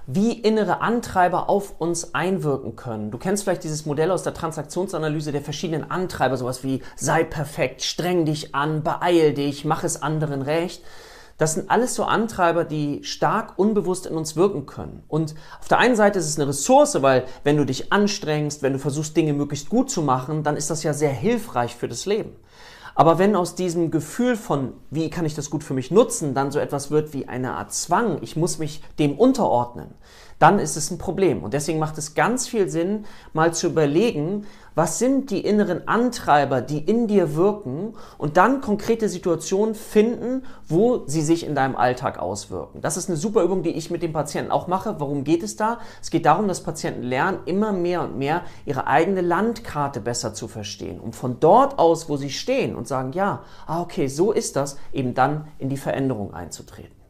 wie innere Antreiber auf uns einwirken können. Du kennst vielleicht dieses Modell aus der Transaktionsanalyse der verschiedenen Antreiber, sowas wie sei perfekt, streng dich an, beeil dich, mach es anderen recht. Das sind alles so Antreiber, die stark unbewusst in uns wirken können. Und auf der einen Seite ist es eine Ressource, weil wenn du dich anstrengst, wenn du versuchst, Dinge möglichst gut zu machen, dann ist das ja sehr hilfreich für das Leben. Aber wenn aus diesem Gefühl von, wie kann ich das gut für mich nutzen, dann so etwas wird wie eine Art Zwang, ich muss mich dem unterordnen, dann ist es ein Problem. Und deswegen macht es ganz viel Sinn, mal zu überlegen, was sind die inneren Antreiber, die in dir wirken und dann konkrete Situationen finden, wo sie sich in deinem Alltag auswirken. Das ist eine super Übung, die ich mit den Patienten auch mache. Worum geht es da? Es geht darum, dass Patienten lernen, immer mehr und mehr ihre eigene Landkarte besser zu verstehen, um von dort aus, wo sie stehen und sagen, ja, okay, so ist das, eben dann in die Veränderung einzutreten.